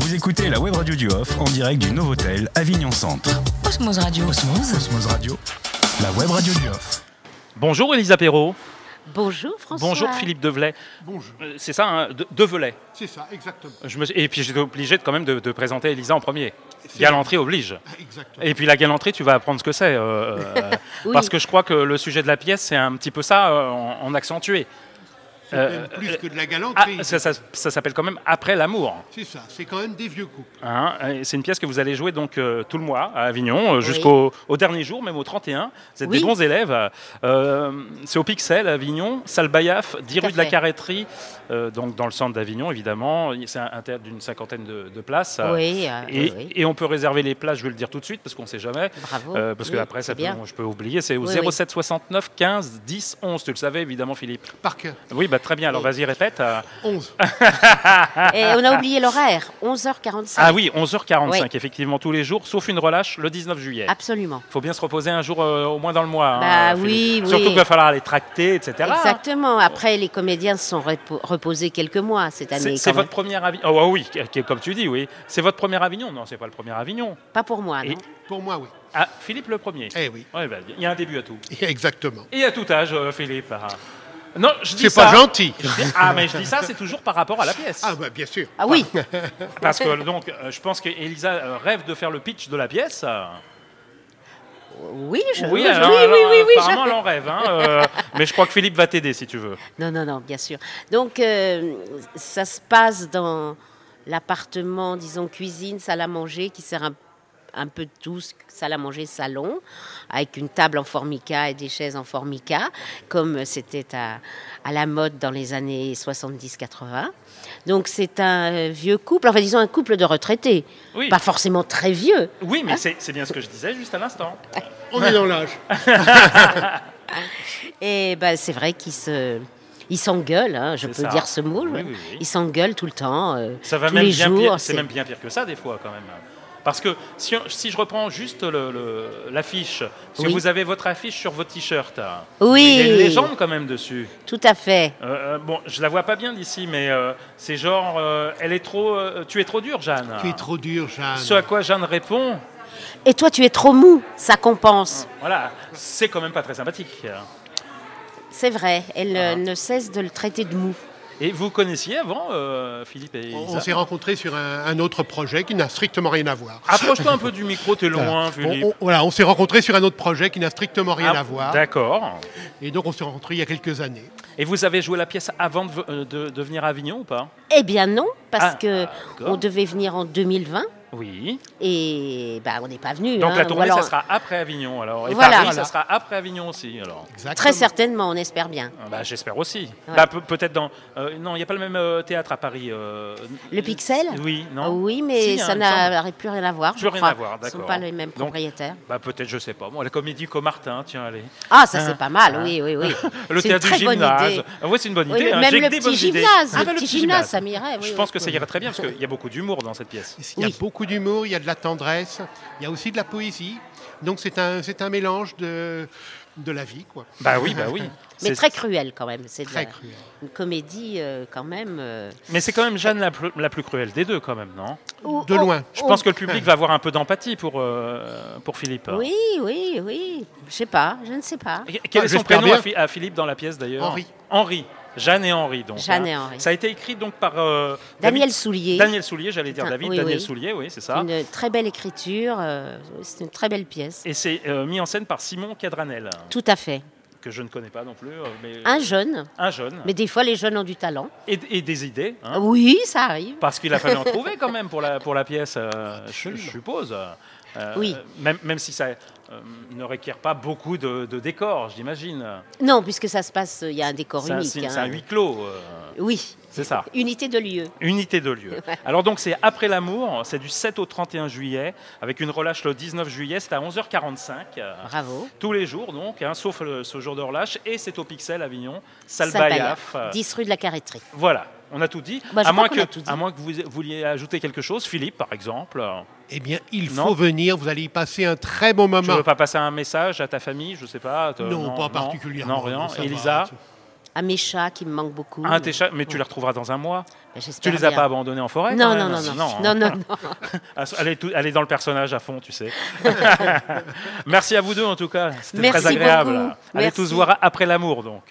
Vous écoutez la web radio du Off en direct du Novotel Avignon Centre. Osmose Radio. Osmose Radio, la web radio du Off. Bonjour Elisa Perrault. Bonjour François. Bonjour Philippe Develay. Bonjour. C'est ça, hein, Develay. C'est ça, exactement. Et puis j'étais obligé quand même de présenter Elisa en premier. Galanterie oblige. Exactement. Et puis la galanterie, tu vas apprendre ce que c'est. Oui. Parce que je crois que le sujet de la pièce, c'est un petit peu ça en accentué. C'est même plus que de la galanterie. Ça s'appelle quand même Après l'amour. C'est ça, c'est quand même des vieux couples. Hein, et c'est une pièce que vous allez jouer donc tout le mois à Avignon, jusqu'au dernier jour, même au 31. Vous êtes des bons élèves. C'est au Pixel à Avignon, salle Bayaf, 10 rue de la Carretterie, donc dans le centre d'Avignon évidemment. C'est un théâtre d'une 50aine de places. Et on peut réserver les places, je vais le dire tout de suite parce qu'on ne sait jamais. Bravo. Parce que après, je peux oublier. C'est au 07 69 15 10 11. Tu le savais évidemment, Philippe. Par cœur. Oui, très bien. Alors vas-y, répète. 11. Et on a oublié l'horaire, 11h45. Ah oui, 11h45, Oui. effectivement, tous les jours, sauf une relâche le 19 juillet. Absolument. Il faut bien se reposer un jour au moins dans le mois. Bah Philippe. oui. Surtout qu'il va falloir aller tracter, etc. Exactement. Après, les comédiens se sont reposés quelques mois cette année. C'est quand votre même. premier Avignon. Oh oui, comme tu dis, oui. C'est votre premier Avignon. Non, c'est pas le premier Avignon. Pas pour moi, non. Pour moi, oui. Ah, Philippe le premier. Eh oui. Ouais, il y a un début à tout. Exactement. Et à tout âge, Philippe. Non, je dis C'est ça. pas gentil. Mais je dis ça, c'est toujours par rapport à la pièce. Ah, bah, bien sûr. Ah oui. Parce que donc, je pense qu'Elisa rêve de faire le pitch de la pièce. Oui, Oui, apparemment, elle en rêve. Mais je crois que Philippe va t'aider si tu veux. Non, bien sûr. Donc, ça se passe dans l'appartement, disons, cuisine, salle à manger, qui sert un peu de tout, salle à manger, salon, avec une table en formica et des chaises en formica, comme c'était à la mode dans les années 70-80. Donc, c'est un vieux couple, enfin, disons un couple de retraités. Oui. Pas forcément très vieux. Oui, mais c'est bien ce que je disais juste à l'instant. On est dans l'âge. Et c'est vrai ils s'engueulent, hein, je peux dire ce mot. Oui. Ils s'engueulent tout le temps, Ça va tous même les bien jours. pire. C'est même bien pire que ça des fois quand même. Parce que si je reprends juste l'affiche, parce que vous avez votre affiche sur votre t-shirt, Oui. il y a une légende quand même dessus. Tout à fait. Bon, je la vois pas bien d'ici, mais c'est genre, tu es trop dur, Jeanne. Tu es trop dur, Jeanne. Ce à quoi Jeanne répond, Et toi, tu es trop mou, ça compense. voilà, c'est quand même pas très sympathique. C'est vrai, elle ne cesse de le traiter de mou. Et vous connaissiez avant Philippe et Elisa? On s'est rencontrés sur un autre projet qui n'a strictement rien à voir. Approche-toi un peu du micro, t'es loin, Philippe. On s'est rencontrés sur un autre projet qui n'a strictement rien à voir. D'accord. Et donc, on s'est rencontrés il y a quelques années. Et vous avez joué la pièce avant de venir à Avignon ou pas? Eh bien non, parce que d'accord. on devait venir en 2020 Oui. et on n'est pas venu. Donc la tournée, alors, ça sera après Avignon alors. Et Voilà. Paris, ça sera après Avignon aussi alors. Exactement. très certainement, on espère bien. J'espère aussi. Ouais. Peut-être dans... non, il n'y a pas le même théâtre à Paris. Le Pixel? Oui, non. Oui, mais Si, ça il me semble. n'a plus rien à voir. Plus je rien crois. à voir, Ce ne sont d'accord. pas les mêmes Donc, propriétaires. Peut-être, je sais pas. Bon, la comédie Comartin, tiens, allez. Ah, ça c'est pas mal, oui. Le C'est théâtre une du très bonne gymnase. idée. Oui, c'est une bonne Oui, idée. même J'ai le que des bonnes petit idées. gymnase, Ah, le petit gymnase, ça m'irait. Je pense que ça irait très bien parce qu'il y a beaucoup d'humour dans cette pièce. Il y a Oui. beaucoup d'humour, il y a de la tendresse, il y a aussi de la poésie. Donc, c'est un mélange de la vie, quoi. Bah oui. Mais très cruel quand même. C'est Très cruel. une comédie quand même. Mais c'est quand même Jeanne la plus cruelle des deux quand même, non? De loin. Je pense que le public va avoir un peu d'empathie pour Philippe. Oui. Je ne sais pas. Quel est son j'espère prénom bien. à Philippe dans la pièce d'ailleurs? Henri. Jeanne et Henri, donc. Jeanne hein. et Henri. Ça a été écrit donc par Daniel Soulier. Daniel Soulier, j'allais dire David. Oui, Daniel oui. Soulier, oui, c'est ça. Une très belle écriture. C'est une très belle pièce. Et c'est mis en scène par Simon Cadranel, Tout à fait. que je ne connais pas non plus. Mais Un jeune. un jeune. Mais des fois, les jeunes ont du talent. Et des idées. Hein, Oui, ça arrive. parce qu'il a fallu en trouver quand même pour la pièce, je suppose. Oui. Même si ça ne requiert pas beaucoup de décors, j'imagine. Non, puisque ça se passe, il y a un décor C'est unique. c'est un huis clos. Oui. C'est ça. Unité de lieu. Unité de lieu. Alors donc c'est Après l'amour, c'est du 7 au 31 juillet, avec une relâche le 19 juillet, c'est à 11h45. Bravo. Tous les jours donc, sauf ce jour de relâche, et c'est au Pixel Avignon, salle Salle Bayaf. 10 rue de la Carretterie. Voilà, on a tout dit. Bah, je à, crois moins qu'on que, a tout dit. à moins que vous vouliez ajouter quelque chose, Philippe par exemple. Eh bien, il Non. faut venir, vous allez y passer un très bon Tu ne moment. veux pas passer un message à ta famille, je sais pas. Non, pas particulièrement. Non, rien. Ça va. Elisa. À mes chats qui me manquent beaucoup. Ah, tes chats, mais tu les retrouveras dans un mois. Ben, Tu les as pas abandonnés en forêt Non, quand non, même? non, non, non. Elle est dans le personnage à fond, tu sais. Merci à vous deux en tout cas. C'était Merci très agréable. beaucoup. Allez Merci. tous voir Après l'amour donc.